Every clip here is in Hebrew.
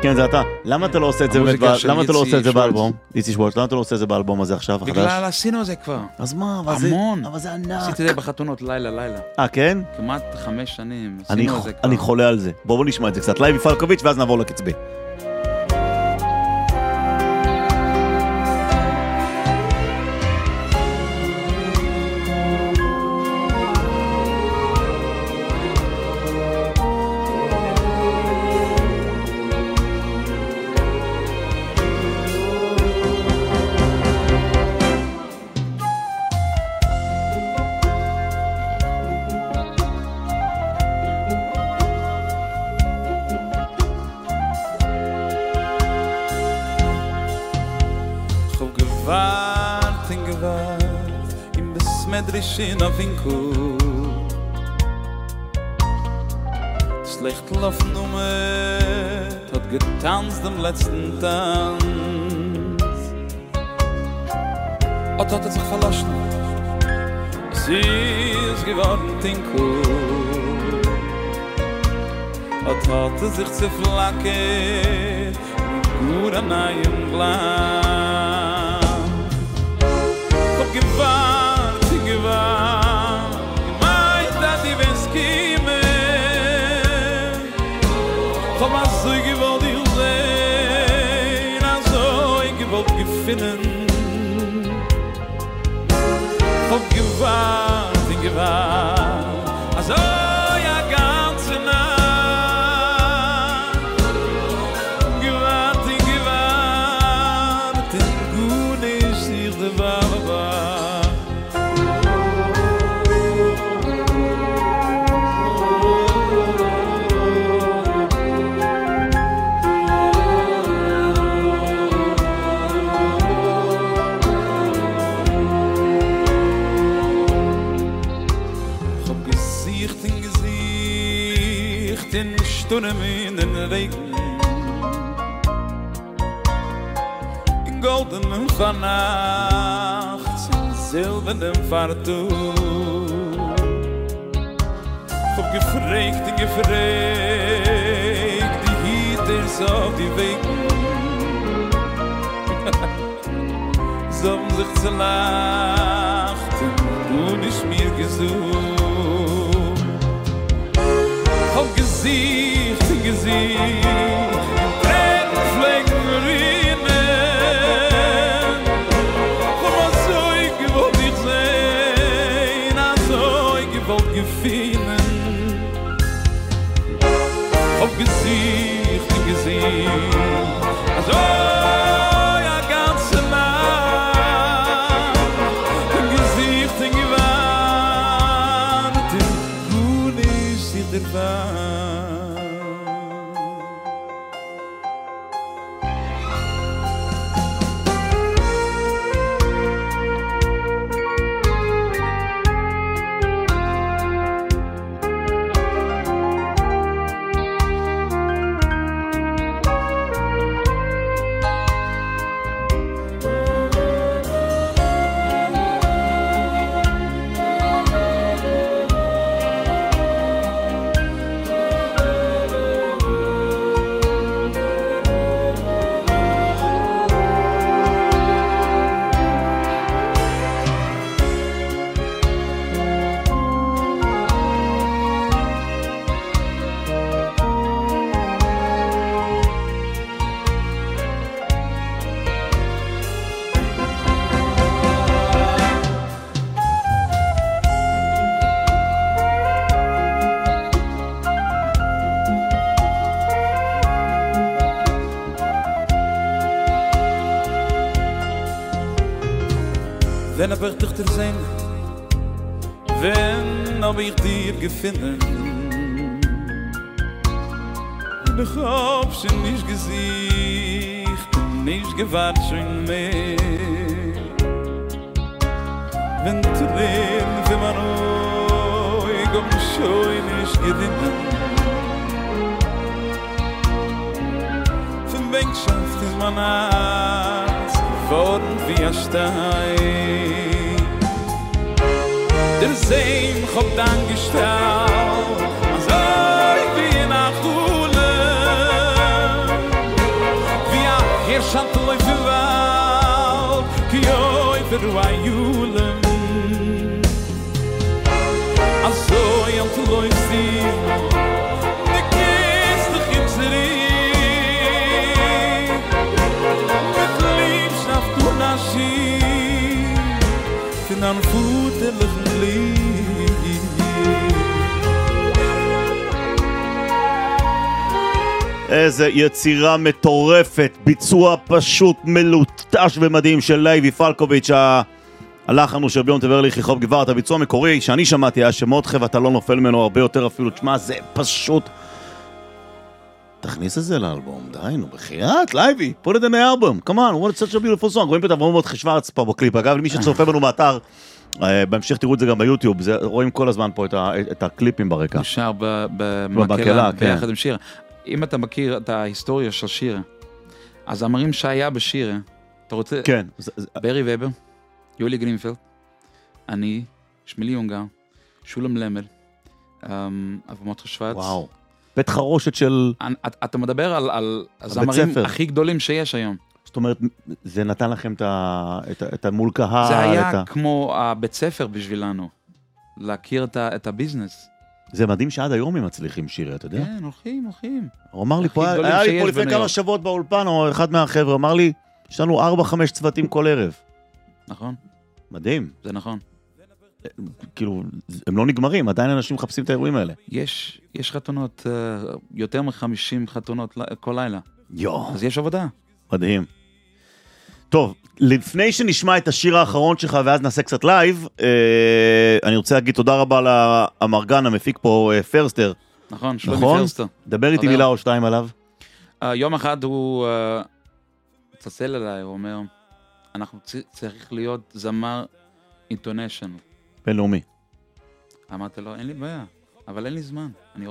כן, זה אתה. למה אתה לא עושה את זה באמת, למה אתה לא עושה את זה באלבום? איציק שוורץ, למה אתה לא עושה את זה באלבום הזה עכשיו, החדש? בגלל עשינו את זה כבר. אז מה? המון. אבל זה ענק. עשיתי את זה בחתונות לילה. כן? כמעט 5 שנים. עשינו את זה כבר. אני חולה על זה. בואו נשמע את זה קצת. לייב פלקוביץ' ואז נעבור לקצבי. in a Winkel Schlecht laufen hat getanzt am letzten Tanz hat sich verlassen sie ist geworden Tinko hat sich zerflackert mit gut an einem Glas hab gewarnt gemeint dass die Wenskime komm mal so gewollt ihr sehen also ich gewollt gefinnen hab gewarnt also ja ganze Nacht gewarnt den gut ist hier der Baba Stunden in den Regen in goldenen Vernacht in silbernem Fartuch hab gefragt die Hieters auf die Wegen so haben sich zerlacht und nicht mir gesucht hab Gesicht, Tränenflecken rinnen komm mal so, ich gewollt dich sehen also, ich gewollt gefühlen hab Gesicht, also ja ganze Nacht Gesicht gewarnt gut ist dir der Wahl Wenn hab ich dich zu sehen, wenn hab ich dir gefunden. Und ich hab schon nicht gesiegt, nicht gewahrt schon mehr. Wenn du leben für mein Oig, hab ich schon nicht gewinnen. Für Bänkschaft ist mein Herz geworden wie ein Stein. Der Seim hab dann gestellt, als ich wie nach Hule. Schatten läuft die Welt, ki oi für du ayulem. Also, jant läuft sie, ne kist dich in Zeri. Mit Liebschaft und Aschir, fin an futerlichen Lieb. איזה יצירה מטורפת, ביצוע פשוט מלוטש ומדהים של לייבי פלקוביץ', הלחן הוא של ביום טברליך יחוב גברת. הביצוע המקורי שאני שמעתי היה שמודחב אתה לא נופל ממנו הרבה יותר אפילו. תשמע, זה פשוט, תכניס את זה לאלבום, די נו בחייאת לייבי, put it in the album, come on, what is such a beautiful song. רואים פה את אברהם מודחי שוורץ פה בקליפ. אגב, למי שצופה בנו באתר, בהמשך תראו את זה גם ביוטיוב, רואים כל הזמן פה את הקליפים ברקע. הוא שר במקהלה ביחד עם שירה. אם אתה מכיר את ההיסטוריה של שירה, אז אמרים שהיה בשירה, אתה רוצה? כן. ברי ובר, יולי גרינפלד, אני, שמילי יונגר, שולם למל, אברמות שוורץ. וואו. בית חרושת של... אתה מדבר על הזמרים הכי גדולים שיש היום. זאת אומרת, זה נתן לכם את המול קהל. זה היה כמו הבית ספר בשבילנו, להכיר את הביזנס. זה מדהים שעד היום הם מצליחים שירי, אתה יודע? כן, הולכים. הוא אמר לי, היה לי פה לפני כמה שבועות באולפן, או אחד מהחבר'ה, אמר לי, יש לנו 4-5 צוותים כל ערב. נכון. מדהים. זה נכון. כאילו, הם לא נגמרים, עדיין אנשים מחפשים את האירועים האלה. יש חתונות, יותר מ-50 חתונות כל לילה. יו. אז יש עבודה. מדהים. טוב, לפני שנשמע את השיר האחרון שלך ואז נעשה קצת לייב, אני רוצה להגיד תודה רבה לאמרגן המפיק פה, פרסטר. נכון, שלומי פרסטר. דבר איתי מילה או שתיים עליו. יום אחד הוא צלצל אליי, הוא אומר, אנחנו צריך להיות זמר אינטרנשיונל. בינלאומי. אמרתי לו, אין לי בעיה, אבל אין לי זמן.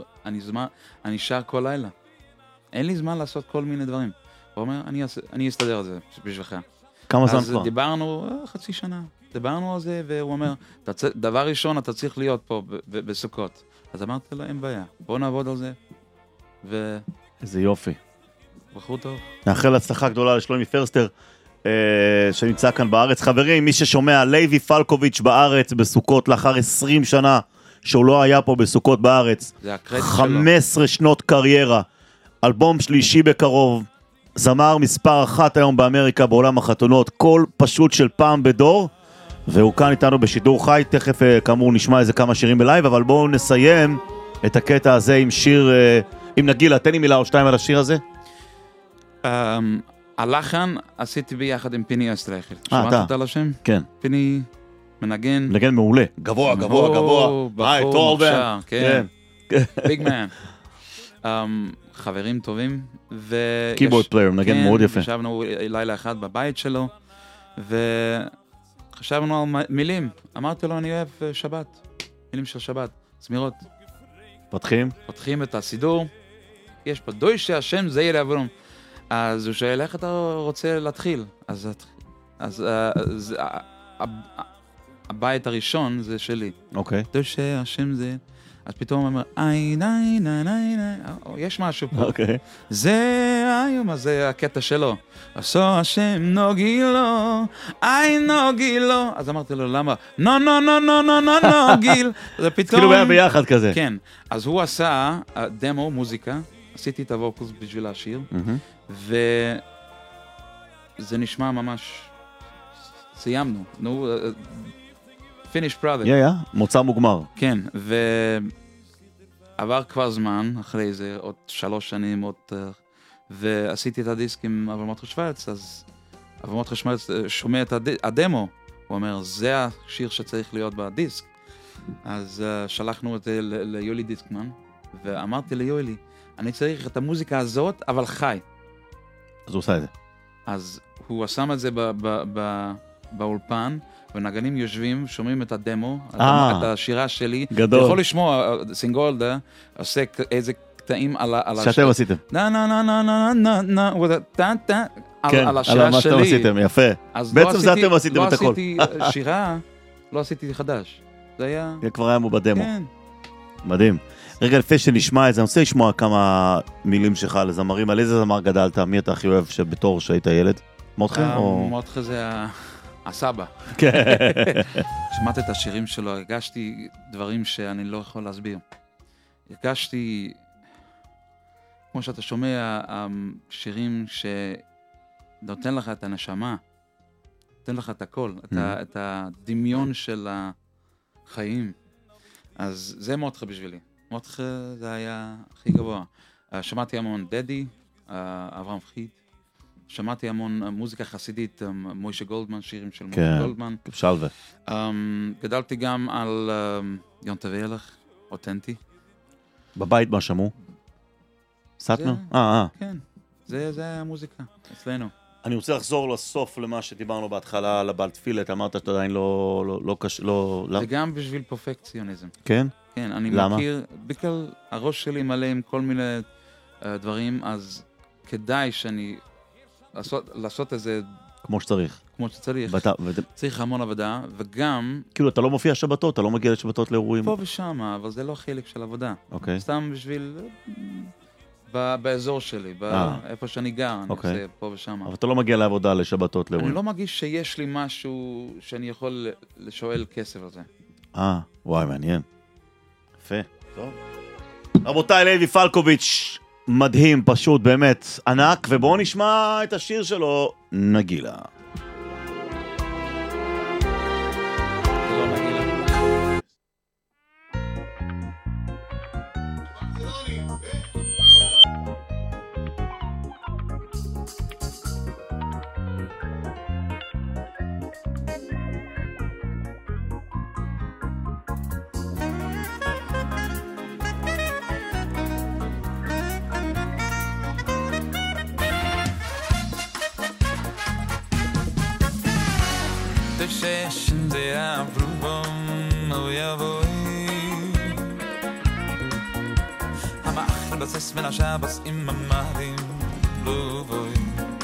אני שר כל לילה. אין לי זמן לעשות כל מיני דברים. הוא אומר, אני אסתדר על זה בשבילך. כמה זמן כבר? אז דיברנו חצי שנה. דיברנו על זה, והוא אומר, דבר ראשון, אתה צריך להיות פה בסוכות. אז אמרתי לו, אין בעיה, בוא נעבוד על זה. איזה יופי. בחור טוב. נאחל הצלחה גדולה לשלומי פרסטר, שנמצא כאן בארץ. חברים, מי ששומע, לייבי פלקוביץ' בארץ בסוכות, לאחר 20 שנה שהוא לא היה פה בסוכות בארץ. זה הקרדיט שלו. 15 שנות קריירה. אלבום שלישי בקרוב. זמר מספר 1 היום באמריקה בעולם החתונות, קול פשוט של פעם בדור, והוא כאן איתנו בשידור חי. תכף כאמור נשמע איזה כמה שירים בלייב, אבל בואו נסיים את הקטע הזה עם שיר, עם נגילה. תן לי מילה או שתיים על השיר הזה. הלחן עשיתי ביחד עם פיני אסטרייכל. שמעת על השם? כן. פיני מנגן. מנגן מעולה. גבוה. בחור מוכשר, כן. ביג מן. חברים טובים. קיבורד פלייר, מנגן מאוד יפה. ישבנו לילה אחד בבית שלו, וחשבנו על מילים. אמרתי לו, אני אוהב שבת. מילים של שבת, זמירות. פותחים את הסידור. יש פה דוי שהשם זה יהיה לעברום. אז הוא שואל, איך אתה רוצה להתחיל? אז הבית הראשון זה שלי. אוקיי. דוי שהשם זה... אז פתאום הוא אומר, יש משהו פה. אוקיי. זה היום, אז זה הקטע שלו. עשו השם נוגילו, נוגילו. אז אמרתי לו, למה? נוגיל. זה פתאום... כאילו היה ביחד כזה. כן. אז הוא עשה דמו, מוזיקה, עשיתי את הווקוס בשביל השיר, וזה נשמע ממש... סיימנו. נו... finish product. מוצר מוגמר. כן, ועבר כבר זמן, אחרי זה עוד 3 שנים, ועשיתי את הדיסק עם אברמות שוורץ, אז אברמות שוורץ שומע את הדמו, הוא אומר, זה השיר שצריך להיות בדיסק. אז שלחנו את זה ליולי דיסקמן, ואמרתי ליולי, אני צריך את המוזיקה הזאת, אבל חי. אז הוא עושה את זה. אז הוא שם את זה באולפן, ונגנים יושבים, שומעים את הדמו, את השירה שלי. גדול. אתה יכול לשמוע, סינגולדה, עושה איזה קטעים על השיר. שאתם עשיתם. כן, על מה שאתם עשיתם, יפה. בעצם זה אתם עשיתם את הכל. לא עשיתי שירה, לא עשיתי חדש. זה היה... זה כבר היה בדמו. כן. מדהים. רגע, לפני שנשמע את זה, אני רוצה לשמוע כמה מילים שלך לזמרים. על איזה זמר גדלת? מי אתה הכי אוהב שבתור שהיית ילד? מותחה או... מותחה זה הסבא. כן. שמעתי את השירים שלו, הרגשתי דברים שאני לא יכול להסביר. הרגשתי, כמו שאתה שומע, שירים שנותן לך את הנשמה, נותן לך את הכל, את הדמיון של החיים. אז זה מותחה בשבילי. מותחה זה היה הכי גבוה. שמעתי המון דדי, אברהם פחיד. שמעתי המון מוזיקה חסידית, מוישה גולדמן, שירים של מוישה גולדמן. שלווה. גדלתי גם על יונטה וילך, אותנטי. בבית מה שמעו? סטנו? כן, זה המוזיקה, אצלנו. אני רוצה לחזור לסוף למה שדיברנו בהתחלה, על הבעל תפילת, אמרת שאתה עדיין לא קשה, לא... זה גם בשביל פרפקציוניזם. כן? כן, אני למה? מכיר, בכלל הראש שלי מלא עם כל מיני דברים, אז כדאי שאני... לעשות איזה... כמו שצריך. כמו שצריך. צריך המון עבודה, וגם... כאילו, אתה לא מופיע שבתות, אתה לא מגיע לשבתות לאירועים. פה ושם, אבל זה לא חלק של עבודה. אוקיי. סתם בשביל... באזור שלי, איפה שאני גר, אני עושה פה ושם. אבל אתה לא מגיע לעבודה לשבתות לאירועים. אני לא מרגיש שיש לי משהו שאני יכול לשואל כסף על זה. וואי, מעניין. יפה. טוב. רבותיי, לוי פלקוביץ', מדהים, פשוט, באמת, ענק, ובואו נשמע את השיר שלו, נגילה. Session they are from oh boy I'm a das ist wenn Shabbos im Marim boy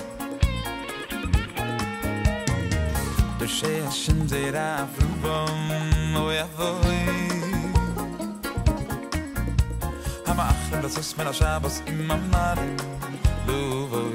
The session they are from oh boy I'm a das ist wenn Shabbos im Marim boy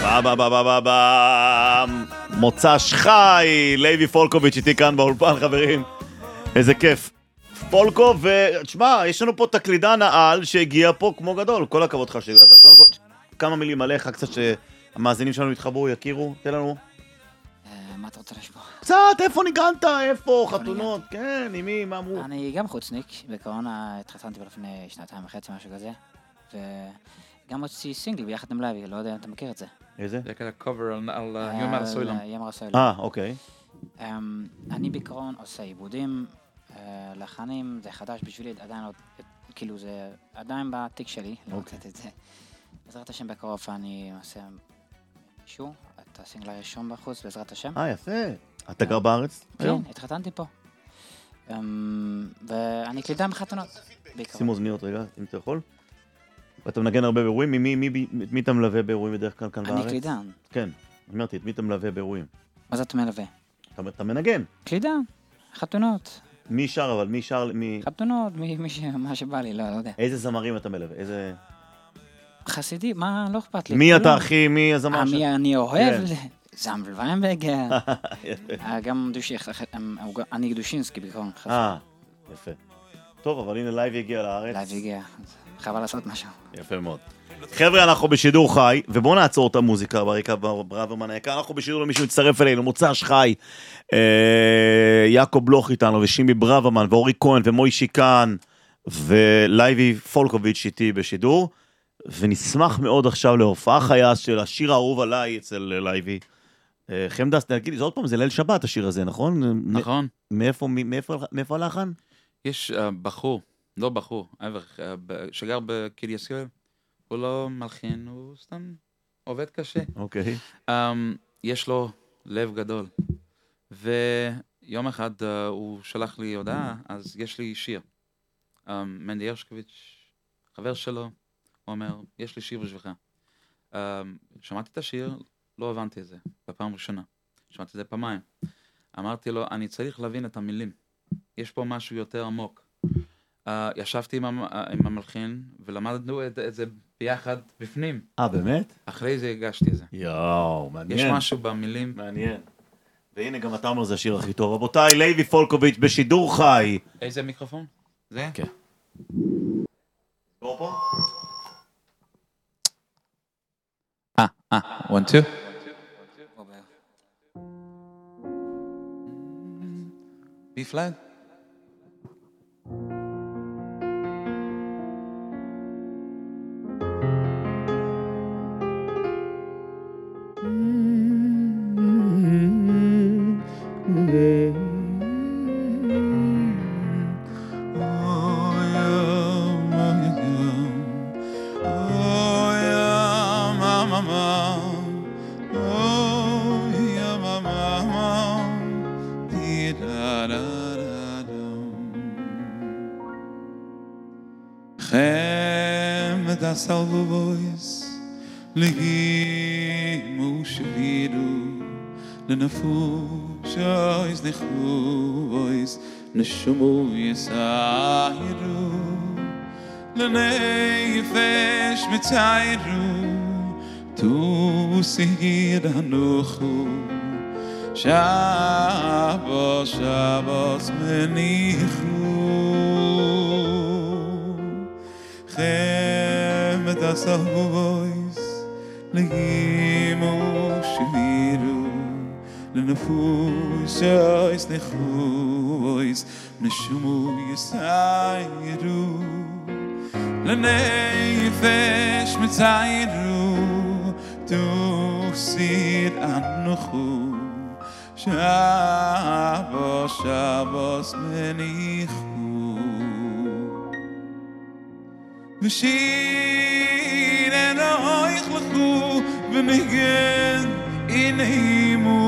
מוצ"ש חי, לוי פולקוביץ' איתי כאן באולפן, חברים. איזה כיף. פולקו, ותשמע, יש לנו פה תקלידן העל שהגיע פה כמו גדול. כל הכבוד לך שהגעת. קודם כל, כמה מילים עליך, קצת שהמאזינים שלנו יתחברו, יכירו, תן לנו. מה אתה רוצה לשמוע? קצת, איפה ניגנת, איפה, חתונות, כן, עם מי, מה אמרו? אני גם חוצניק, בקורונה התחתנתי לפני 2.5 משהו כזה, וגם הוצאתי סינגל ביחד עם לוי, לא יודע אם אתה מכיר את זה. איזה? זה כזה קובר על יומר הסוילם. יומר הסוילם. אוקיי. אני בעיקרון עושה עיבודים, לחנים, זה חדש בשבילי, עדיין לא, כאילו זה עדיין בתיק שלי, לא הוצאת את זה. בעזרת השם בקרוב אני אעשה אישור, את הסינגל הראשון בחוץ, בעזרת השם. יפה. אתה גר בארץ? כן, התחתנתי פה. ואני קלידן בחתונות, בעיקרון. שימו אוזניות רגע, אם אתה יכול. ואתה מנגן הרבה באירועים, מי אתה מלווה באירועים בדרך כלל כאן בארץ? אני קלידן. כן, אמרתי, את מי אתה מלווה באירועים? מה זה אתה מלווה? אתה מנגן. קלידן, חתונות. מי שר אבל? מי שר? חתונות, מה שבא לי, לא יודע. איזה זמרים אתה מלווה? איזה... חסידי, מה, לא אכפת לי. מי אתה אחי? מי הזמר שלך? מי אני אוהב? זמבל ויינברגר. גם אני גדושינסקי בעיקרון. יפה. טוב, אבל הנה לייב הגיע לארץ. לייב הגיע, חבל לעשות משהו. יפה מאוד. חבר'ה, אנחנו בשידור חי, ובואו נעצור את המוזיקה בריקה ברוורמן היקר, אנחנו בשידור למישהו מצטרף אלינו, מוצ"ש חי, יעקב בלוך איתנו, ושימי ברוורמן, ואורי כהן, ומוישי כאן, ולייבי פולקוביץ' איתי בשידור, ונשמח מאוד עכשיו להופעה חיה של השיר האהוב עליי אצל לייבי. חמדס, תגיד לי, זה עוד פעם, זה ליל שבת השיר הזה, נכון? נכון. מאיפה הלחן? יש בחור, לא בחור, שגר בקריית ישראל, הוא לא מלחין, הוא סתם עובד קשה. אוקיי. יש לו לב גדול. ויום אחד הוא שלח לי הודעה, אז יש לי שיר. מנדי הרשקוביץ', חבר שלו, הוא אומר, יש לי שיר בשבילך. שמעתי את השיר, לא הבנתי את זה, בפעם ראשונה. שמעתי את זה פעמיים. אמרתי לו, אני צריך להבין את המילים. יש פה משהו יותר עמוק. ישבתי עם המלחין, ולמדנו את זה ביחד בפנים. באמת? אחרי זה הגשתי את זה. יואו, מעניין. יש משהו במילים. מעניין. והנה גם אתה אומר זה השיר הכי טוב. רבותיי, לוי פולקוביץ' בשידור חי. איזה מיקרופון? זה? כן. בוא פה. 1, 2. B flat. Salvo voice Ligimu shavidu Lenafusha is nechu voice Neshumu yisayiru Lenefesh mitayru Tu sihir hanuchu Shabbos Shabbos menichu the voice Ligimu shaviru Lenafusha is nechu voice Neshumu yisayiru Lenefesh mitayru Tu sir anuchu Shabbos Shabbos menichu V'shir eloich lechu V'nigen inhimu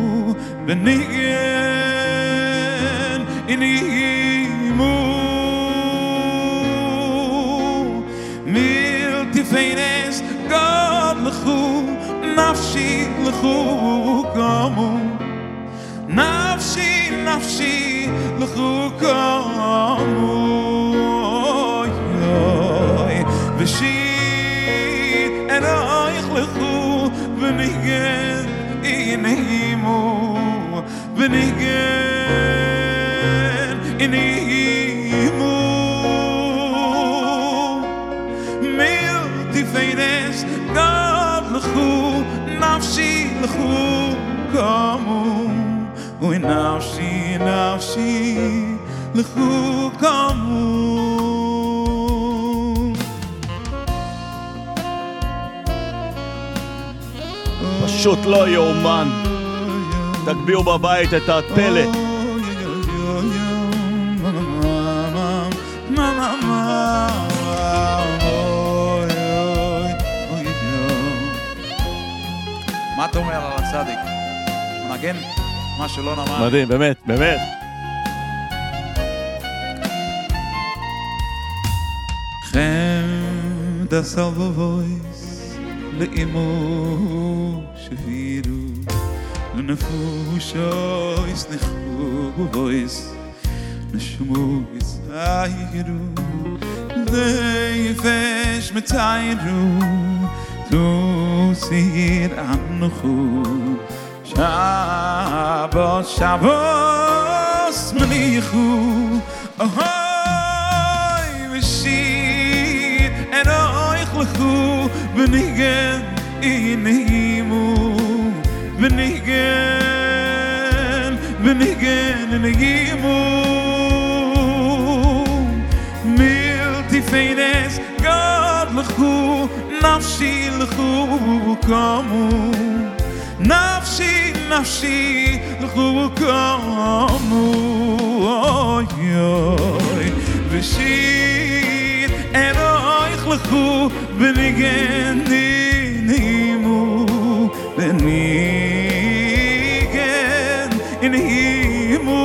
V'nigen inhimu Mil tifeines God lechu Nafshi lechu kamu Nafshi lechu kamu V'shir eloich lechu בניגן אינהימו בניגן אינהימו מלטיפיידס גד לכו נפשי לכו קמו ונפשי נפשי לכו קמו פשוט לא יאומן. תגביאו בבית את הפלא. מה אתה אומר על הצדיק? מנגן מה שלא נאמר. מדהים, באמת, באמת. Chem da salvo voice leimo shviru nefusho is nekhu voice neshmu is ayru leifesh metayru tu sir anchu shabos shabos melichu ahoy veshir en oich lechu benigen inhimu benigen inhimu miltifeines God lechu nafshi lechu kamu nafshi lechu kamu oy oy veshir en oich lechu benigen inhimu benigen inhimu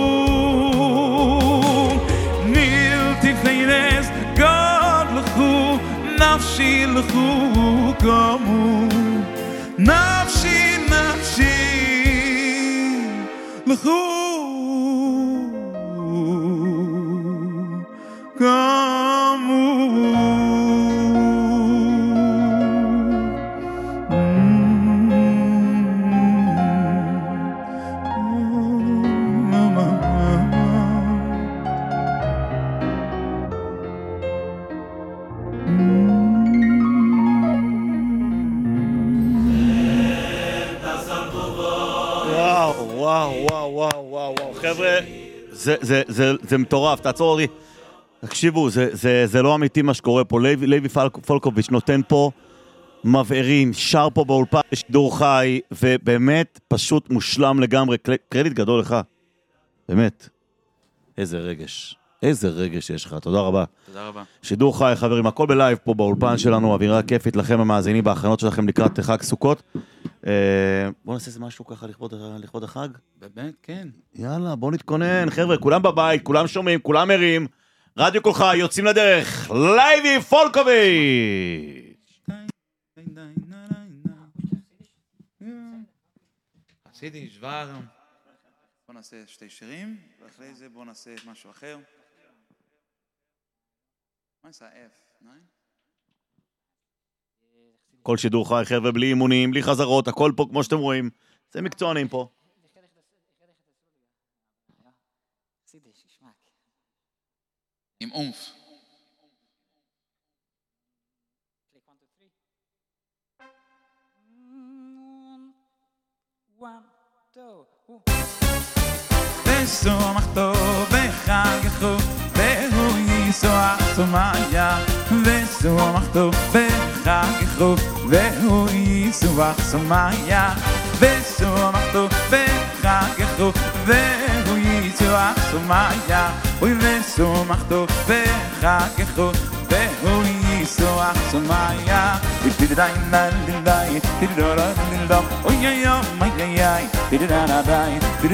niltifeines God lechu nafshi lechu kamu nafshi lechu kamu וואו, חבר'ה, זה מטורף, תעצור לי. תקשיבו, זה לא אמיתי מה שקורה פה. לוי פולקוביץ' נותן פה מבערים, שר פה באולפן בשידור חי, ובאמת פשוט מושלם לגמרי. קרדיט גדול לך. באמת. איזה רגש יש לך. תודה רבה. תודה רבה. שידור חי, חברים, הכל בלייב פה באולפן שלנו, אווירה כיפית לכם המאזינים בהכנות שלכם לקראת חג סוכות. בואו נעשה איזה משהו ככה לכבוד החג. באמת, כן. יאללה, בואו נתכונן, חבר'ה, כולם בבית, כולם שומעים, כולם ערים. רדיו כל חי, יוצאים לדרך. לוי פולקוביץ'. עשיתי שוואר. בואו נעשה שתי שירים, ואחרי זה בואו נעשה משהו אחר. מה נעשה F? כל שידור חי, חבר'ה, בלי אימונים, בלי חזרות, הכל פה כמו שאתם רואים. זה מקצוענים פה. עם אומף. ושמחתו בחגכו והוא ישמח שמחיה ושמחתו בחגכו והוא ישמח שמחיה ושמחתו בחגכו והוא ישמח שמחיה ושמחתו בחגכו והוא ישמח שמחיה תדעי נדעי תדעי אוי אוי אוי אוי תדעי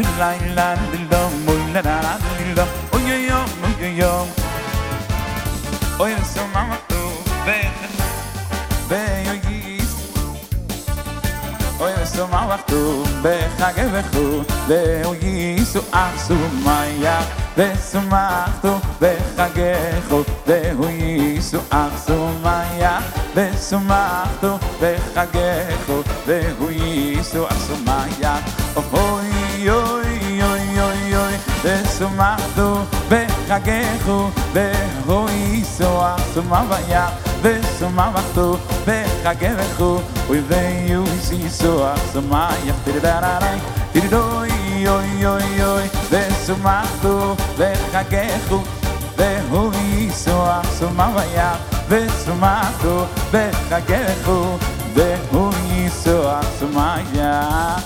Oy so mama tu be oy ושמחתו בחגךו והוא ישמח שמח ושמחתו בחגךו והוא ישמח שמח ושמחתו בחגךו והוא ישמח שמח אוי אוי אוי אוי אוי ושמחתו בחגךו והוא ישמח שמח ושמחתו בחגךו והוא ישמח שמח תידררי תידוי אוי אוי אוי ושמחתו בחגךו והוא ישמח שמח ושמחתו בחגךו והוא ישמח שמח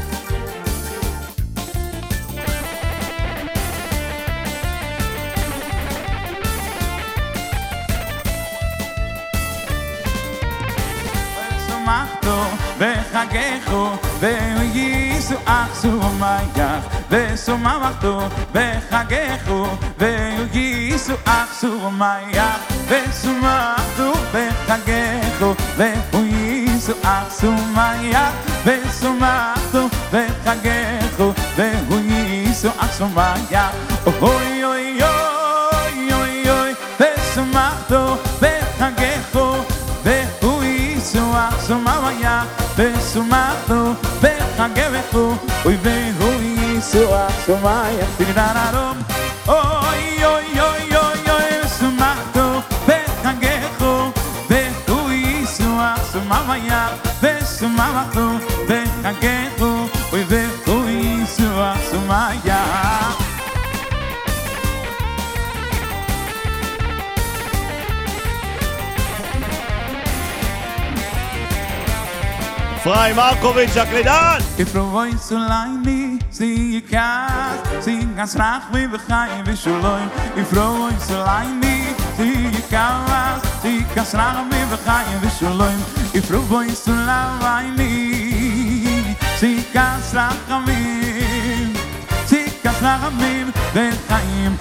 בחגךו והוא ישמח שמח ושמחתו בחגךו והוא ישמח שמח ושמחתו בחגךו והוא ישמח שמח ושמחתו בחגךו והוא ישמח שמח אוי אוי אוי אוי אוי ושמחתו בחגךו והוא ישמח שמח ושמחתו בחגךו והוא ישמח שמח תידררום אוי אוי אוי אוי אוי ושמחתו בחגךו והוא ישמח שמח ושמחתו בחגךו והוא ישמח שמח אפרים מרקוביץ' הקלידן! כפרובוי סולייני, סייקס רחבי וחיים ושולוים כפרובוי סולייני, סייקס רחבי וחיים ושולוים כפרובוי סולייני, סייקס רחבים וחיים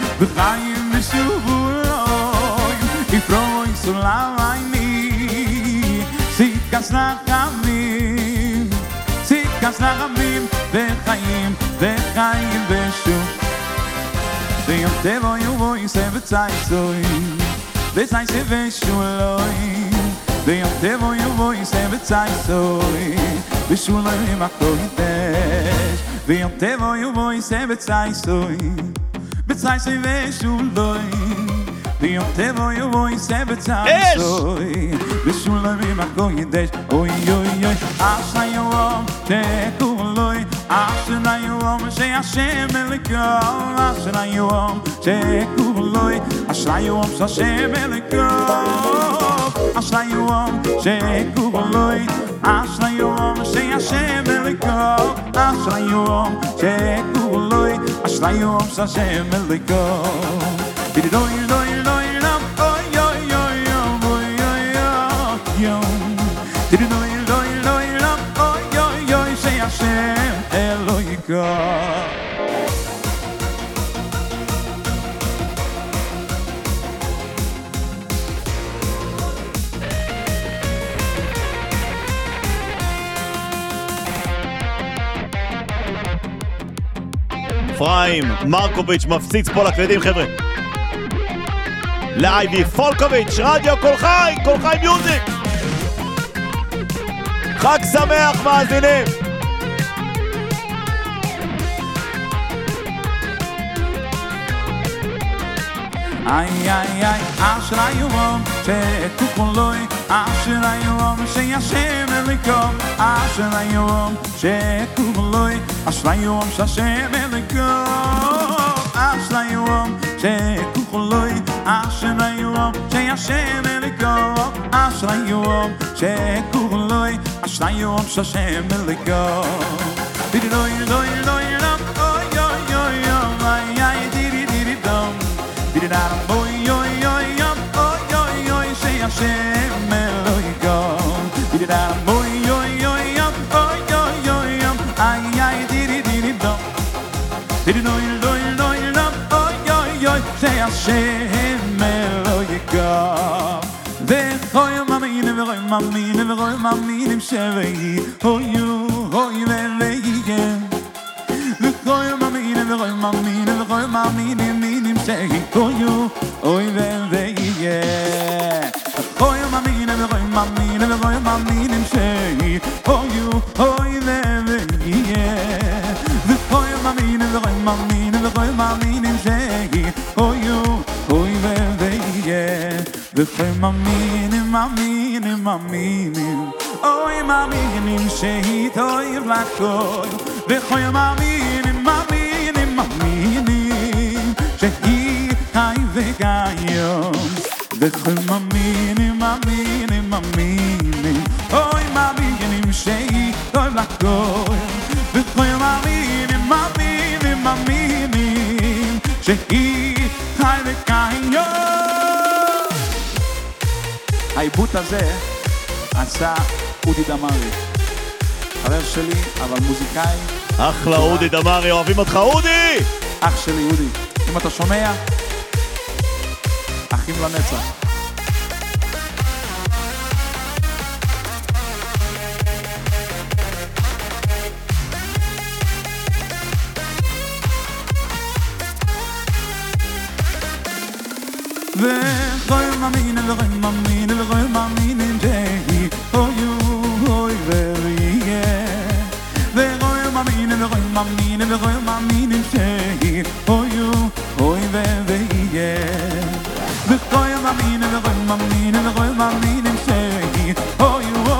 ושולוים כפרובוי סולייני, סייקס רחבים רחמים וחיים ושוב ויום תבוא יבוא יסה בצייסוי בצייסי ושולוי ויום תבוא יבוא יסה בצייסוי ושולוי מקו ידש ויום תבוא יבוא יסה בצייסוי בצייסי ושולוי ויום תבוא יבוא יסה בצייסוי ושולוי מקו ידש אוי אוי אוי אשלה יום תקולוי אשלה יום שהשם אליקו אשלה יום תקולוי אשלה יום שהשם אליקו אשלה יום תקולוי אשלה יום שהשם אליקו אשלה יום תקולוי אשלה יום שהשם אליקו Doi doi doi dum oy oy oy oy oy oy Doi doi doi dum oy oy oy say Hashem Elohika אפרים מרקוביץ' מפציץ פה לקלידים חבר'ה לאייבי פולקוביץ' רדיו כל חי מיוזיק חג שמח מאזינים איי איי איי אשרה יום שתקולוי אשרה יום שהשם אליקו אשרה יום שתקולוי אשרה יום שהשם אליקו אשרה יום שתקולוי אשרה יום שהשם אליקו אשרה יום שתקולוי אשרה יום שהשם אליקו דידי דוי דוי דוי אוי אוי אוי אוי איי דידי דידי דום דידי דאם אוי אוי אוי אוי אוי אוי שהשם אליקו דידי דאם אוי אוי אוי אוי אוי אוי איי איי דידי דידי דום דידי דוי דוי דוי אוי אוי אוי שהשם אליקו וחוי מאמין ורוי מאמין ורוי מאמין שבי אוי אוי ובייה וכל מאמינים וכל מאמינים וכל מאמינים שהיו אוי ובייה וכל מאמינים וכל מאמינים וכל מאמינים שהיו אוי ובייה וכל מאמינים וכל מאמינים וכל מאמינים שהיו אוי ובייה וכל מאמינים מאמינים מאמינים אוי מאמינים שהתאהב לכל וכל מאמינים מאמינים מאמינים שהיא חי וקיים וכל מאמינים מאמינים מאמינים אוי מאמינים שהתאהב לכל וכל מאמינים מאמינים מאמינים שהיא חי וקיים. העיבוד הזה עשה אודי דמרי, חבר שלי, אבל מוזיקאי. אחלה אודי דמרי, אוהבים אותך אודי! אח שלי אודי, אם אתה שומע, אחים לנצח. וכל מאמינים וכל מאמינים וכל מאמינים שהיא אוי ובייה וכל מאמינים וכל מאמינים וכל מאמינים שהיא אוי ובייה וכל מאמינים וכל מאמינים וכל מאמינים שהיא אוי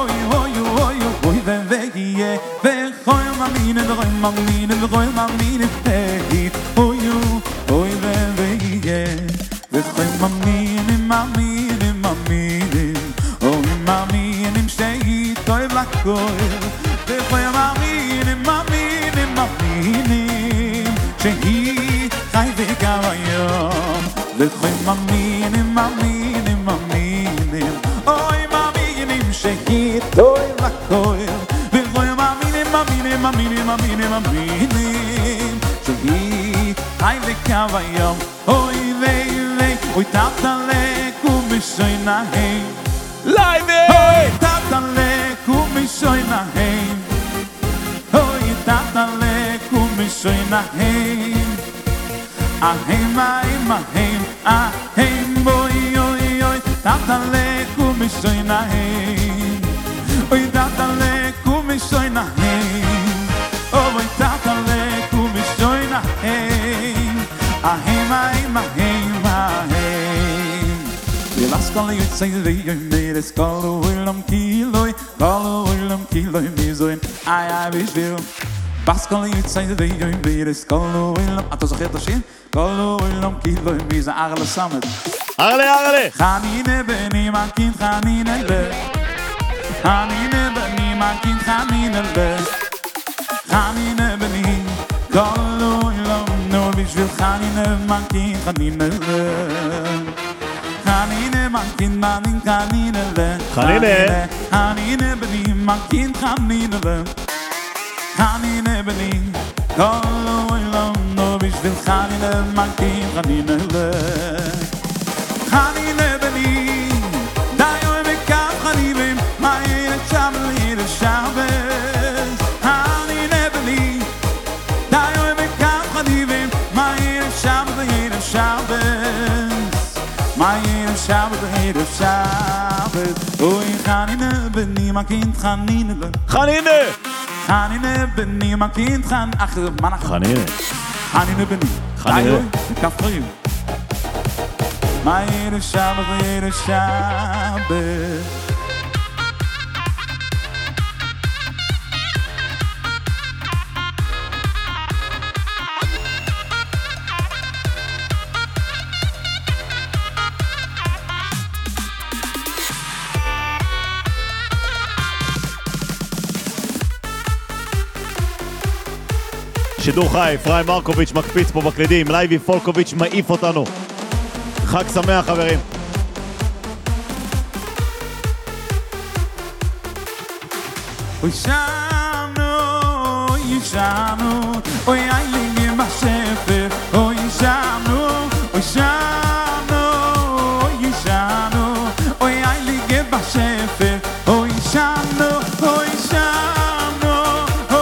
ובייה וכל מאמינים וכל מאמינים וכל מאמינים שהיא אוי ובייה וכל מאמינים מאמינים מאמינים אוי מאמינים שהתאהב לכל וכל מאמינים מאמינים מאמינים שהיא חי וקם היום וכל מאמינים מאמינים מאמינים אוי מאמינים שהתאהב לכל וכל מאמינים מאמינים מאמינים מאמינים מאמינים שהיא חי וקם היום אוי Oi tatale kumishoy nahem Live Oi tatale kumishoy nahem Oi tatale kumishoy nahem Ahem ahem ahem ahem Oi oi oi tatale kumishoy nahem Oi tatale kumishoy nahem Oi tatale kumishoy nahem Ahem ahem ahem Las kol yut say the made es kol willem kiloi mizoin ay bishvil Bas kol yut say the made es kol willem ato zochet ashim kol willem kiloi miz agle samet ארלה khanine beni makin khanine makin khanine beni kol willem no bishvil khanine makin khanine Khanine mankin manin khanine le Khanine beni mankin khanine le Khanine beni Kolo ilam no bishvil khanine mankin khanine le Khanine beni Dayo emekav chanivim Ma'ir shabel Shabbos Khanine beni Dayo emekav chanivim Ma'ir shabel Shabbos Ma'ir Shabbat, Oy Khanine beni makin Khanine beni makin Khan Akhir mana Khanine beni Khanine kafrim Ma'ir Shabbat שידור חי, אפרים מרקוביץ' מקפיץ פה בקלידים, לייבי פולקוביץ' מעיף אותנו. חג שמח חברים. אוי שנו, אוי שנו, אוי איילים בשפר, אוי שנו, אוי שנו, אוי שנו, אוי איילים בשפר, אוי שנו, אוי שנו,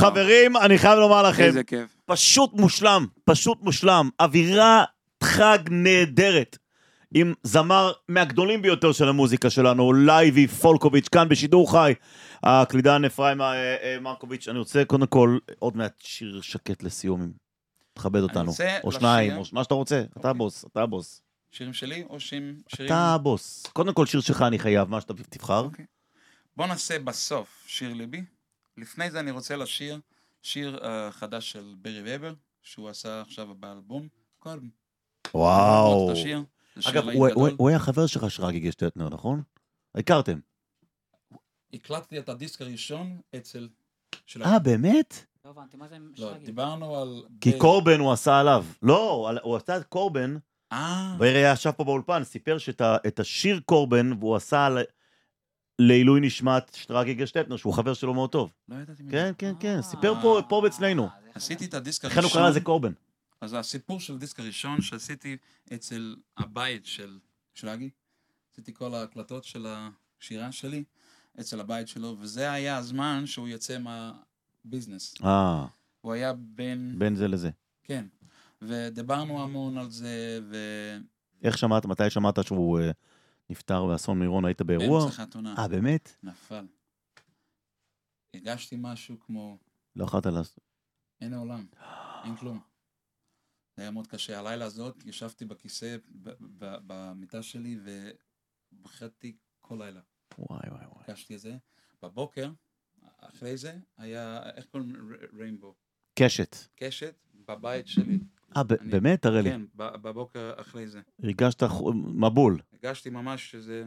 חברים, אני חייב לומר לכם, איזה כיף. פשוט מושלם, אווירה חג נהדרת, עם זמר מהגדולים ביותר של המוזיקה שלנו, לייבי פולקוביץ', כאן בשידור חי, הקלידן אפרים מרקוביץ'. אני רוצה קודם כל, עוד מעט שיר שקט לסיום, תכבד אותנו, או שניים, או מה שאתה רוצה, אתה הבוס. שירים שלי או שירים... אתה הבוס. קודם כל שיר שלך אני חייב, מה שאתה תבחר. בוא נעשה בסוף שיר ליבי. לפני זה אני רוצה לשיר שיר חדש של ברי ובר, שהוא עשה עכשיו באלבום. וואו. אגב, הוא היה חבר שלך שרגי גשטטנר, נכון? הכרתם? הקלטתי את הדיסק הראשון אצל... באמת? לא הבנתי, מה זה לא, שרגי? דיברנו על... כי קורבן הוא עשה עליו. לא, הוא עשה את קורבן, ברי היה ישב פה באולפן, סיפר שאת השיר קורבן, והוא עשה לעילוי נשמת שרגי גשטטנר, שהוא חבר שלו מאוד טוב. לא ידעתי מי. כן, סיפר פה אצלנו. עשיתי את הדיסק לכן הוא הראשון. קרא לזה קורבן. אז הסיפור של הדיסק הראשון שעשיתי אצל הבית של שרגי, עשיתי כל ההקלטות של השירה שלי אצל הבית שלו, וזה היה הזמן שהוא יוצא מהביזנס. הוא היה בין זה לזה. כן, ודיברנו המון על זה, איך שמעת, מתי שמעת שהוא נפטר באסון מירון, היית באירוע? באמצע חתונה. באמת? נפל. הרגשתי משהו כמו... לא יכולת לעשות. אין העולם, אין כלום. זה היה מאוד קשה. הלילה הזאת ישבתי בכיסא במיטה שלי ובכיתי כל לילה. וואי. הרגשתי את זה. בבוקר, אחרי זה, היה, איך קוראים? ריינבו. קשת, בבית שלי. באמת? תראה לי. כן, בבוקר אחרי זה. הרגשת מבול. הרגשתי ממש שזה...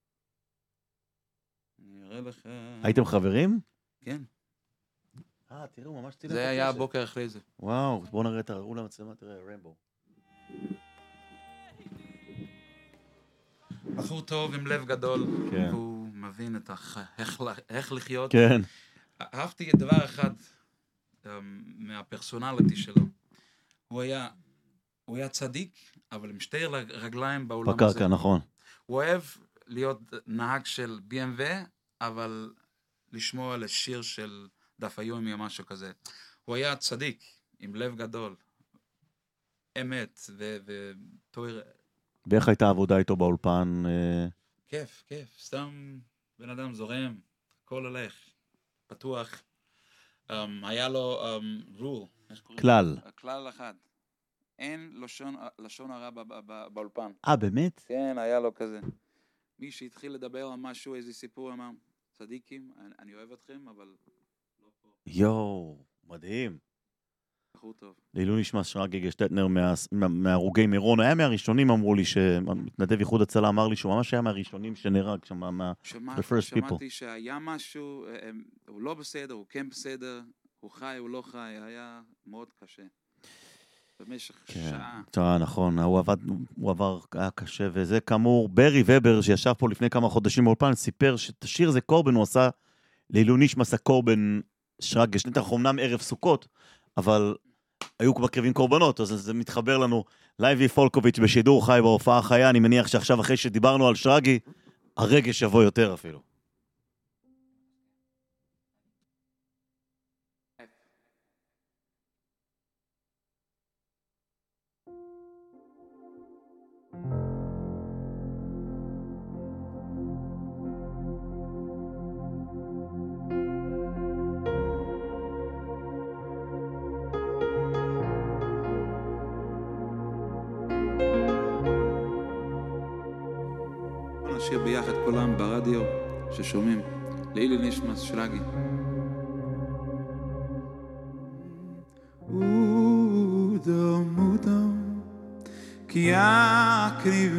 אני אראה לך... הייתם חברים? כן. תראו, ממש תראה. זה היה הבוקר אחרי זה. וואו, בואו נראה, תראו למצלמה, תראה, ריינבו. בחור טוב עם לב גדול, כן. והוא מבין איך לחיות. כן. אהבתי דבר אחד מהפרסונליטי שלו. הוא היה צדיק, אבל עם שתי רגליים בעולם הזה. בקרקע, נכון. הוא אוהב להיות נהג של BMW, אבל לשמוע על השיר של דף היומי או משהו כזה. הוא היה צדיק, עם לב גדול, אמת ותואר. ואיך הייתה העבודה איתו באולפן? כיף, סתם בן אדם זורם, הכל הולך, פתוח. היה לו רול. כלל אחד. אין לשון הרע באולפן. באמת? כן, היה לו כזה. מי שהתחיל לדבר על משהו, איזה סיפור, אמר, צדיקים, אני אוהב אתכם, אבל לא פה. יואו, מדהים. בחור טוב. לעילוי נשמת שרגי גשטטנר מהרוגי מירון, היה מהראשונים, אמרו לי, שמתנדב איחוד הצלה אמר לי, שהוא ממש היה מהראשונים שנהרג שם, שמעתי שהיה משהו, הוא לא בסדר, הוא כן בסדר, הוא חי, הוא לא חי, היה מאוד קשה. במשך שעה. נכון, הוא עבר, היה קשה, וזה כאמור, ברי ובר, שישב פה לפני כמה חודשים באולפן, סיפר שאת השיר זה קורבן, הוא עשה לעילוי נשמת קורבן שרגי גשטטנר, אמנם ערב סוכות, אבל היו כבר קרבים קורבנות, אז זה מתחבר לנו. לייבי פולקוביץ' בשידור חי בהופעה חיה, אני מניח שעכשיו אחרי שדיברנו על שרגי, הרגש יבוא יותר אפילו. נשאיר ביחד כולם ברדיו ששומעים לעילוי נשמת שרגי. אודם כי אקריב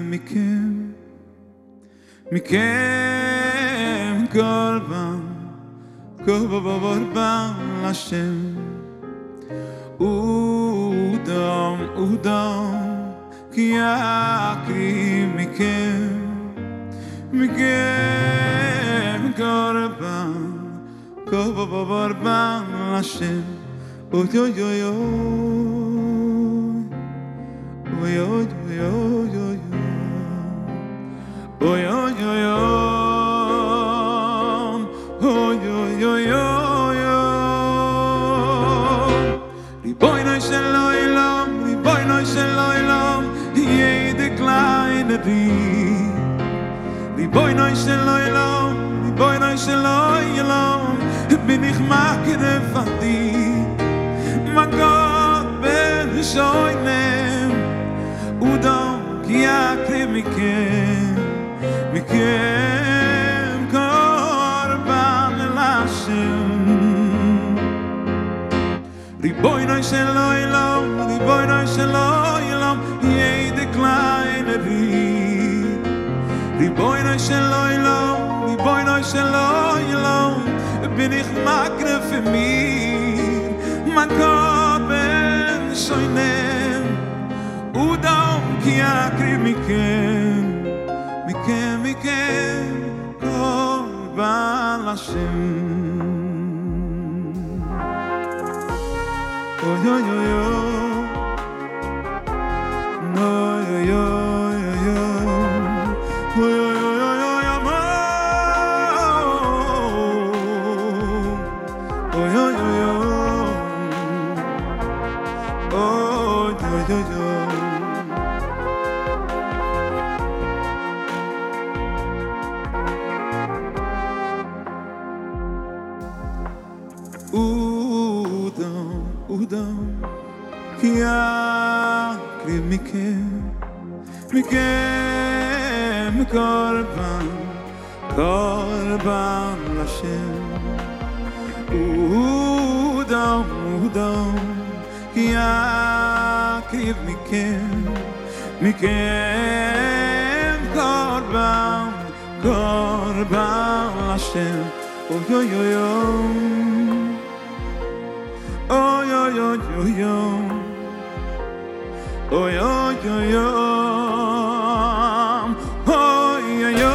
מכם כל בבורבן לשם. אודם כי אקריב מכם קורבן, כל בבורבן לשם. אוי אוי אוי אוי אוי אוי אוי אוי אוי אוי אוי ריבונו של עולם, ריבונו של עולם, bin ich makre von dir, mein Gott, bin ich oinem, udam ki akre mikem korban Lashem. Ribono shel olam, ribono shel olam, jede kleine Ried. Ribono shel olam, ribono shel olam, bin ich makre für mir, mein Gott, ben shoinem, udam ki akre mikem korban Lashem. Oh yo yo yo, no yo yo yo yo, oh yo yo yo yo yo, oh yo yo yo, oh yo yo yo. Udam ki akre mikem korban Lashem. Udam ki akre mikem korban Lashem. Oh yo yo yo, oh yo yo yo yo, oh yo yo yo, oh yo yo,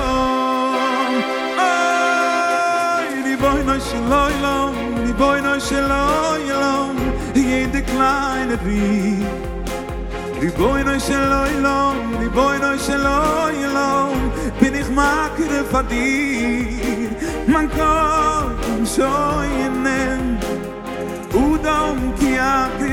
oh ribono shel olam, ribono shel olam, jede kleine Ried. Ribono shel olam, ribono shel olam, bin ich makre von dir, mein Gott, shoinem, udam ki akre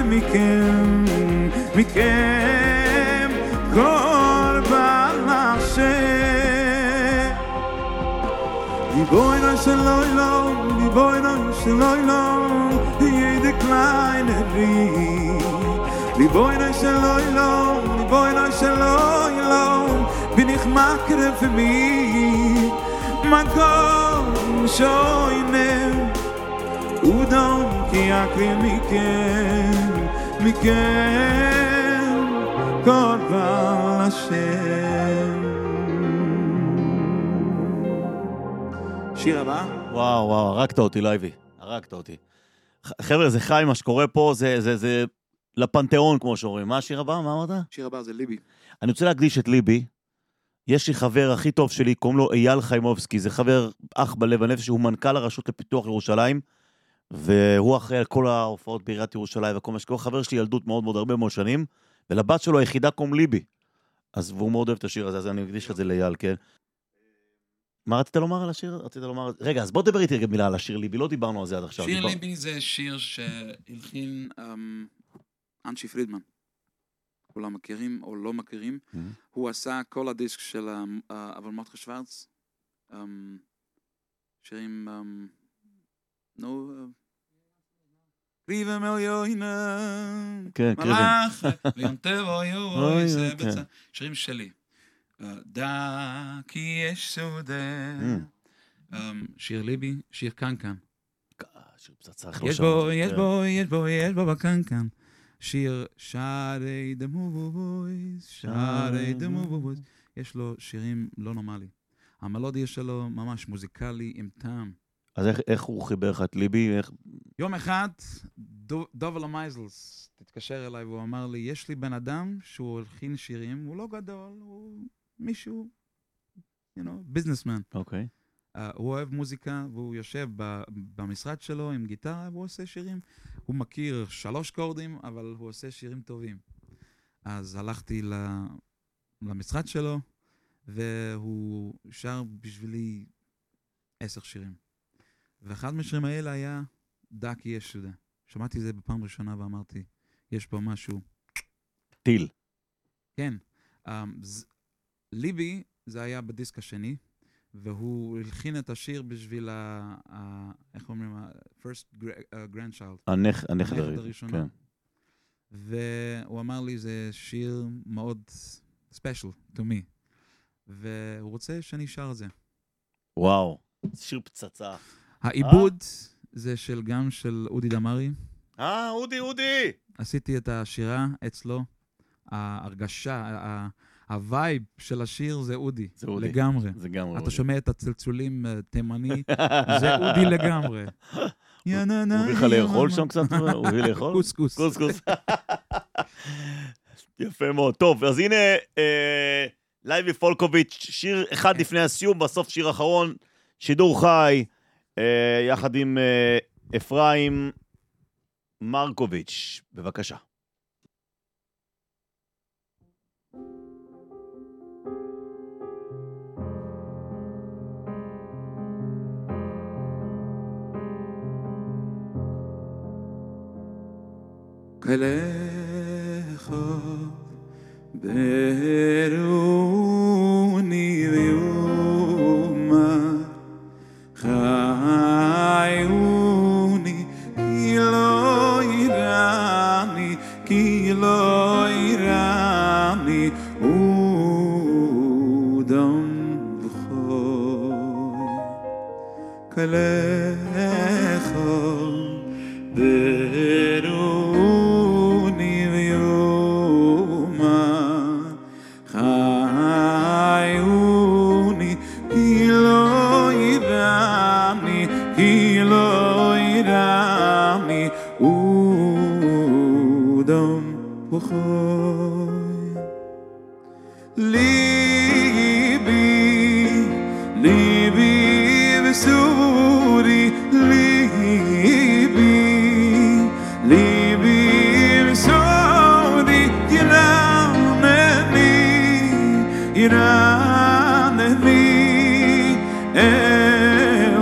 mikem korban Lashem. Ribono shel olam, ribono shel olam, jede kleine Ried. Ribono shel olam, ribono shel olam, bin ich makre für mich, mein Gott, shoinem, udam ki akre mikem korban Lashem. שיר הבא? וואו, הרגת אותי, לייבי. הרגת אותי. חבר'ה, זה חי מה שקורה פה, זה לפנתיאון, כמו שאומרים. מה השיר הבא? מה אמרת? שיר הבא זה ליבי. אני רוצה להקדיש את ליבי. יש לי חבר הכי טוב שלי, קוראים לו אייל חיימובסקי. זה חבר אח בלב הנפש, הוא מנכ"ל הרשות לפיתוח ירושלים, והוא אחראי על כל ההופעות בעיריית ירושלים, וכל מה שקורה. חבר שלי ילדות מאוד מאוד הרבה מאוד שנים, ולבת שלו היחידה קוראים ליבי. אז הוא מאוד אוהב את השיר הזה, אז אני מקדיש את זה לאייל, כן? מה רצית לומר על השיר? רצית לומר... רגע, אז בוא דבר איתי רגע מילה על השיר ליבי, לא דיברנו על זה עד עכשיו. שיר ליבי זה שיר שהלחין אנשי פרידמן. כולם מכירים או לא מכירים. הוא עשה כל הדיסק של אבל מרטכה שוורץ. שירים... נו... קריבה מיליונה. כן, מלאך, ויונטבו יואי, זה בצע. שירים שלי. דה כי יש סודה. שיר ליבי, שיר קנקן. שיר פצצה. יש בו בקנקן. שיר שערי דמו בויז, שערי דמו בויז. יש לו שירים לא נורמלי. המלודיה שלו ממש מוזיקלי עם טעם. אז איך הוא חיבר לך את ליבי? יום אחד, דובל המייזלס תתקשר אליי והוא אמר לי, יש לי בן אדם שהוא הלחין שירים, הוא לא גדול, הוא מישהו, ביזנסמן. אוקיי. הוא אוהב מוזיקה והוא יושב במשרד שלו עם גיטרה והוא עושה שירים. הוא מכיר 3 קורדים, אבל הוא עושה שירים טובים. אז הלכתי למשרד שלו, והוא שר בשבילי 10 שירים. ואחד מהשירים האלה היה דקי יש סודה. שמעתי זה בפעם ראשונה ואמרתי, יש פה משהו. טיל. כן. ליבי, זה היה בדיסק השני. והוא הלחין את השיר בשביל איך אומרים? first grandchild. הנכד הראשונה. כן. והוא אמר לי, זה שיר מאוד special to me. והוא רוצה שאני שר את זה. וואו, שיר פצצה. העיבוד זה גם של אודי דמרי. אודי! עשיתי את השירה אצלו. ההרגשה, הווייב של השיר זה אודי. זה אודי. לגמרי. זה גם אתה אודי. שומע את הצלצולים תימני, זה אודי לגמרי. הוא הביא לך לאכול שם קצת? הוא הביא לאכול? קוסקוס. קוסקוס. יפה מאוד. טוב, אז הנה לייבי פולקוביץ', שיר אחד לפני הסיום, בסוף שיר אחרון, שידור חי, יחד עם אפרים מרקוביץ'. בבקשה. כלך ברוני ויומא חיוני כי לא ירני כי לא ירני אודם וחוי כלך ברוני ויומא חיוני כי לא ירני כי לא ירני אודם וחוי ליבי ליבי וסורי ליבי ליבי וסורי ירנני אל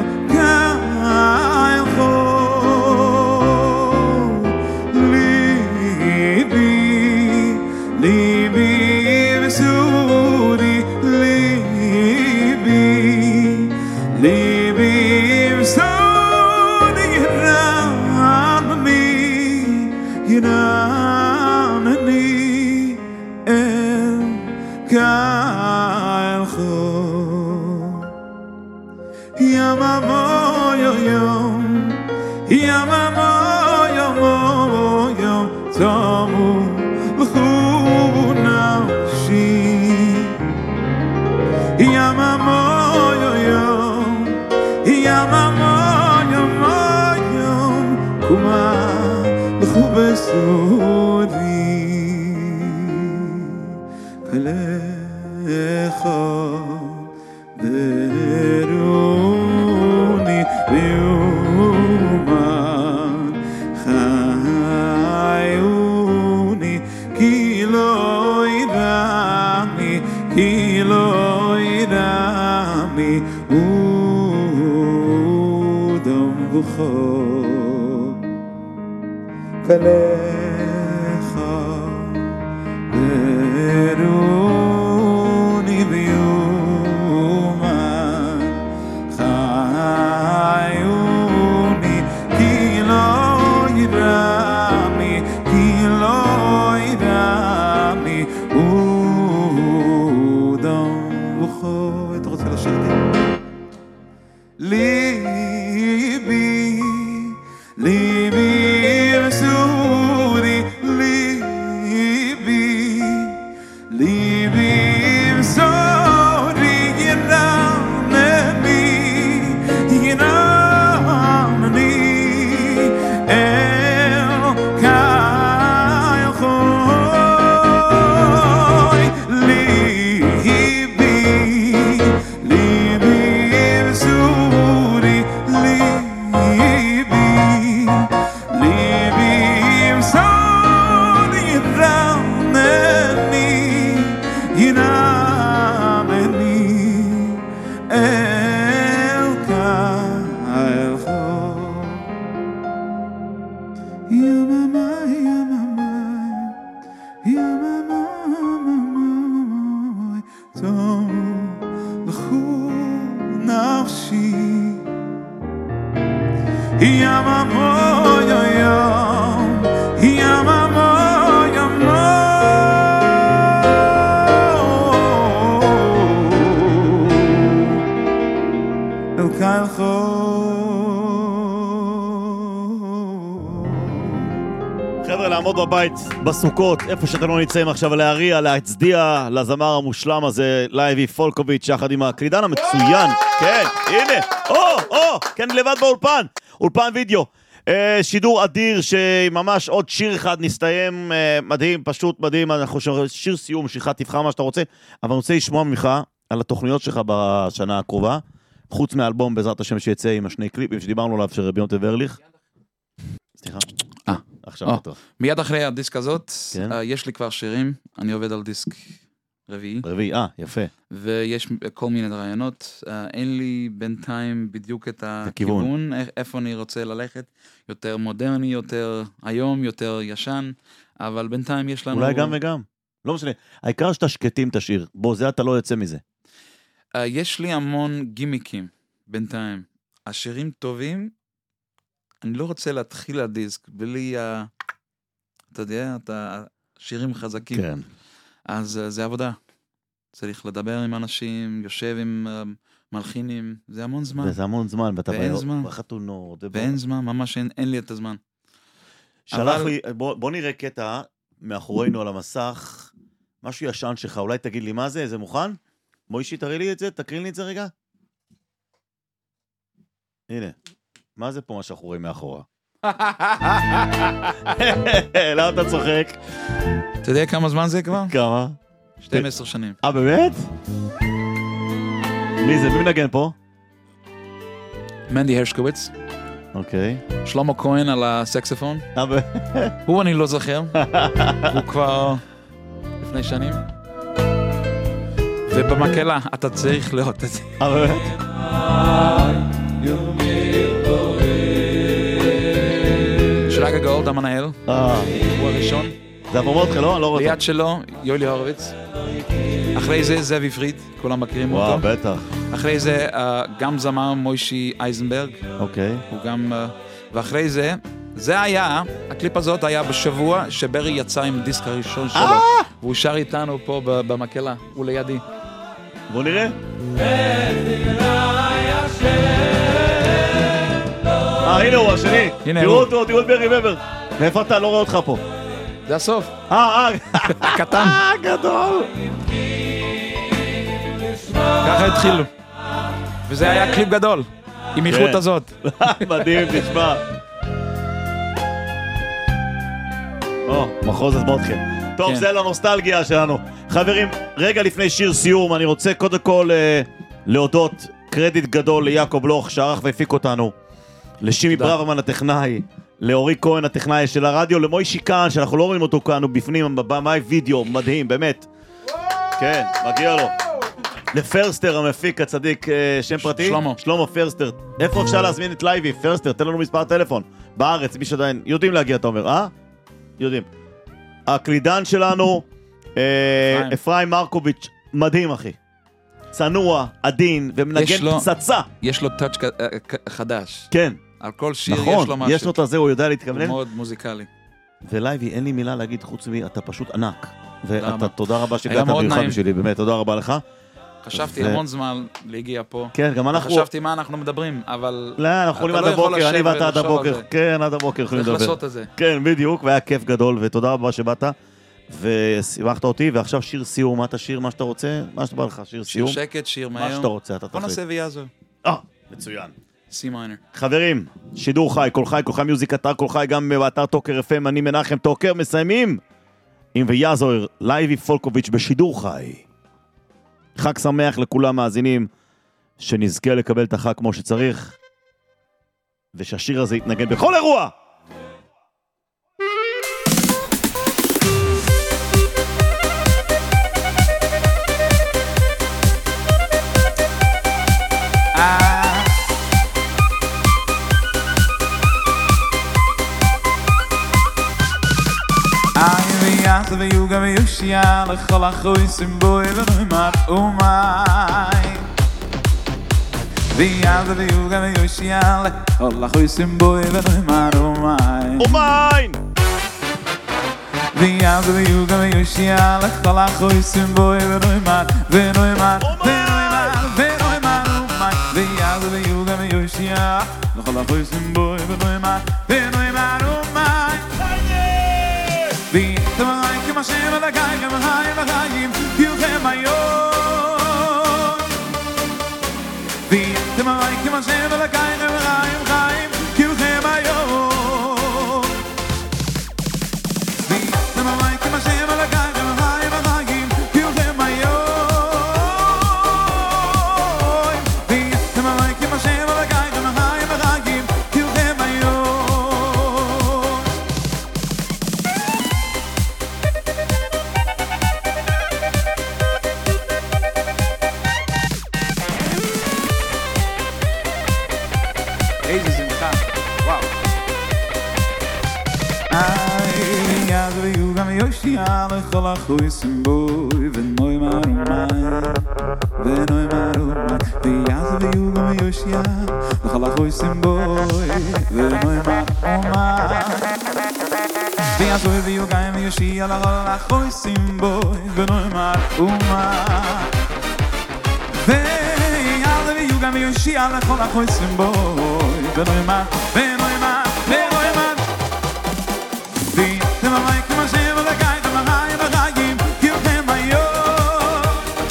כיכו ליבי ליבי וסורי ליבי ליבי וסורי ירנני אל כיכו יממו יום יממו יום תמו לכו נפשי יממו יום יממו יום קומה לכו בסודי כלך ברוני ויומא חיוני כי לא ירני כי לא ירני אודם וחוי כלך ברוני ויומא חיוני כי לא ירני כי לא ירני אודם וחוי. אתה רוצה לשיר לי? ליבי ליבי וסורי ליבי ליבי וסורי ירנני אל כיכו ליבי ליבי וסורי נפשי יממו יום יממו ימו אל קלחו חבר'ה, לעמוד בבית, בסוכות, איפה שאתם לא נמצאים עכשיו, להריע, להצדיע לזמר המושלם הזה, לייבי פולקוביץ', יחד עם הקלידן המצוין. כן, הנה, כן, לבד באולפן, אולפן וידאו. שידור אדיר שממש עוד שיר אחד נסתיים, מדהים, פשוט מדהים, אנחנו שיר סיום, שלך תבחר מה שאתה רוצה, אבל אני רוצה לשמוע ממך על התוכניות שלך בשנה הקרובה, חוץ מהאלבום בעזרת השם שיצא עם השני קליפים שדיברנו עליו של רבי יונתן ורליך. סליחה. עכשיו בטוח. מיד אחרי הדיסק הזאת, כן. יש לי כבר שירים, אני עובד על דיסק רביעי. יפה. ויש כל מיני רעיונות, אין לי בינתיים בדיוק את הכיוון, איפה אני רוצה ללכת, יותר מודרני, יותר היום, יותר ישן, אבל בינתיים יש לנו... אולי גם וגם, לא משנה, העיקר שאתה שקטים תשאיר, בוא זה אתה לא יוצא מזה. יש לי המון גימיקים בינתיים, השירים טובים, אני לא רוצה להתחיל הדיסק בלי, אתה יודע, שירים חזקים. כן. אז זה עבודה. צריך לדבר עם אנשים, יושב עם מלחינים, זה המון זמן. זה המון זמן, ואין זמן. בחתונות. ואין זמן, ממש אין לי את הזמן. שלח לי, בוא נראה קטע מאחורינו על המסך, משהו ישן שלך, אולי תגיד לי מה זה, זה מוכן? מוישי, תראי לי את זה, תקרין לי את זה רגע. הנה, מה זה פה מה שאנחנו רואים מאחורה? למה אתה צוחק? אתה יודע כמה זמן זה כבר? כמה? 12 שנים. באמת? מי זה? מי מנגן פה? מנדי הרשקוביץ. אוקיי. שלמה כהן על הסקסופון. הוא אני לא זוכר. הוא כבר לפני שנים. ובמקהלה אתה צריך לראות את זה. באמת? שרגא גולד המנהל. הוא הראשון. זה עבור אותך, לא? לא רואה אותו. ליד שלו, יולי הורוביץ. אחרי זה, זאבי פריד, כולם מכירים אותו. וואו, בטח. אחרי זה, גם זמר מוישי אייזנברג. אוקיי. הוא גם... ואחרי זה, זה היה, הקליפ הזאת היה בשבוע שברי יצא עם דיסק הראשון שלו. והוא שר איתנו פה במקהלה, הוא לידי. בוא נראה. הנה הוא השני. תראו אותו, תראו את ברי ובר. מאיפה אתה? לא רואה אותך פה. זה הסוף. קטן. גדול. ככה התחילו. וזה היה קליפ גדול. עם איכות הזאת. מדהים, תשמע. מחוז אזמותכם. טוב, זה לנוסטלגיה שלנו. חברים, רגע לפני שיר סיום, אני רוצה קודם כל להודות קרדיט גדול ליעקב לוך, שערך והפיק אותנו. לשימי ברוורמן הטכנאי, לאורי כהן הטכנאי של הרדיו, למוישי כאן, שאנחנו לא רואים אותו כאן, הוא בפנים, בבמאי וידאו, מדהים, באמת. כן, מגיע לו. לפרסטר המפיק הצדיק, שם פרטי? שלמה פרסטר. איפה אפשר להזמין את לייבי? פרסטר, תן לנו מספר טלפון. בארץ, מי שעדיין, יודעים להגיע, אתה אומר, יודעים. הקלידן שלנו, אפרים מרקוביץ', מדהים אחי. צנוע, עדין, ומנגן פצצה. יש לו טאץ' חדש. כן. על כל שיר יש לו משהו. נכון, יש לו את הזה, הוא יודע להתכוונן. הוא מאוד מוזיקלי. ולייבי, אין לי מילה להגיד חוץ מי, אתה פשוט ענק. ואתה תודה רבה שהגעת במיוחד בשבילי, באמת, תודה רבה לך. חשבתי המון זמן להגיע פה. כן, גם אנחנו... חשבתי מה אנחנו מדברים, אבל... לא, אנחנו יכולים עד הבוקר, אני ואתה עד הבוקר. כן, עד הבוקר יכולים לדבר. צריך לעשות את זה. כן, בדיוק, והיה כיף גדול, ותודה רבה שבאת. ושימחת אותי, ועכשיו שיר סיום, מה אתה שיר, מה שאתה רוצה? מה שבא לך, שיר סיום? שיר שקט, שיר מהר. מה שאתה רוצה, אתה תחליט. בוא נעשה ויעזור. מצוין. C minor. חברים, שידור חי, כל חי מיוזיק אתר, כל חי גם באתר טוקר FM, אני מנחם טוקר, מסיימים עם ויעזור, לייבי פולקוביץ' בשידור חי. חג שמח לכולם מאזינים, שנזכה לקבל את החג כמו שצריך, ושהשיר הזה יתנגן בכל אירוע! Yata ve yuga ve yushia le khala khoy sim boy ve noimar umay ויאז ויוגה ויושיע לכל החויסים בוי ונאמר ומים ומיין! ויאז ויוגה ויושיע לכל החויסים בוי ונאמר ונאמר ונאמר ונאמר ומים ויאז ויוגה ויושיע לכל החויסים בוי ונאמר ונאמר ומים ויתמרי כמו שם הדגי גם החיים החיים יוכם היום ויתמרי כמו שם הדגי גם החיים החיים יוכם היום ויתמרי כמו שם הדגי גם החיים החיים יוכם היום ויתמרי כמו שם הדגי גם החיים החיים יוכם היום איזה שמחה, וואו. יאז ויוגה ויושיע לכל החויסים בוי ונאמר ומים ונאמר ומים ויאז ויוגה ויושיע לכל החויסים בוי ונאמר ומים ויאז ויוגה ויושיע לכל החויסים בוי ונאמר ומים ויאז ויוגה ויושיע לכל החויסים בוי ונאמר ונאמר ונאמר ויתמרי כמו שם הדגי גם החיים החיים יוכם היום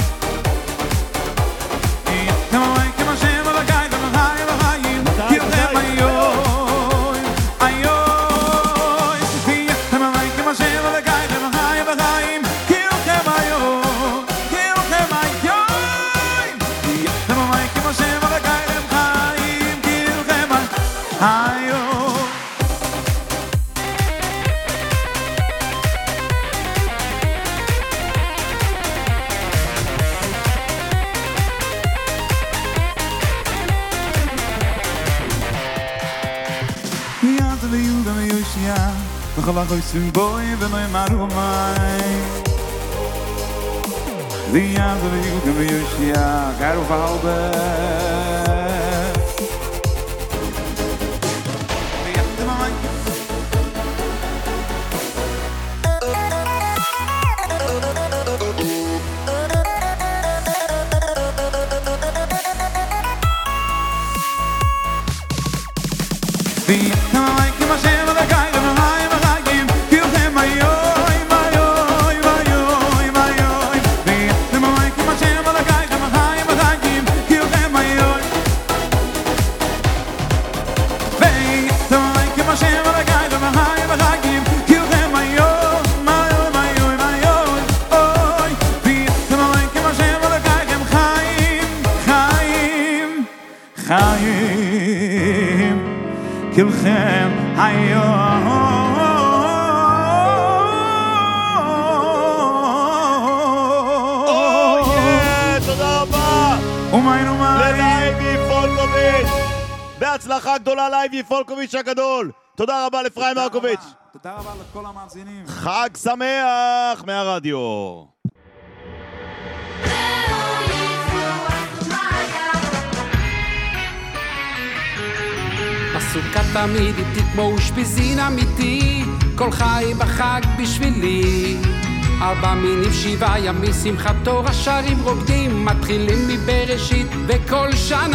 ויתמרי כמו שם הדגי גם החיים החיים יוכם היום היום ויתמרי כמו שם הדגי גם החיים החיים יוכם היום יוכם היום ויתמרי כמו שם הדגי גם חיים יוכם היום ויאז ויוגה ויושיע לכל החויסים בוי ונאמר ומים ויאז ויוגה ויושיע גר ובהלבה ויתמרי ויתמרי כמו שם הדגי גם החיים החיים יוכם היום היום היום היום ויתמרי כמו שם הדגי גם החיים החיים יוכם היום ויתמרי כמו שם הדגי גם החיים החיים יוכם היום היום היום היום אוי ויתמרי כמו שם הדגי גם חיים חיים חיים כולכם היום תודה רבה! ומיין ומיין ללייבי פולקוביץ' בהצלחה גדולה לייבי פולקוביץ' הגדול! תודה רבה לפריים מרקוביץ' תודה רבה לכל המאזינים חג שמח מהרדיו! הסוכה תמיד איתי כמו אושפיזין אמיתי, כל חי בחג בשבילי. 4 מינים 7 ימים שמחת תורה שרים רוקדים, מתחילים מבראשית וכל שנה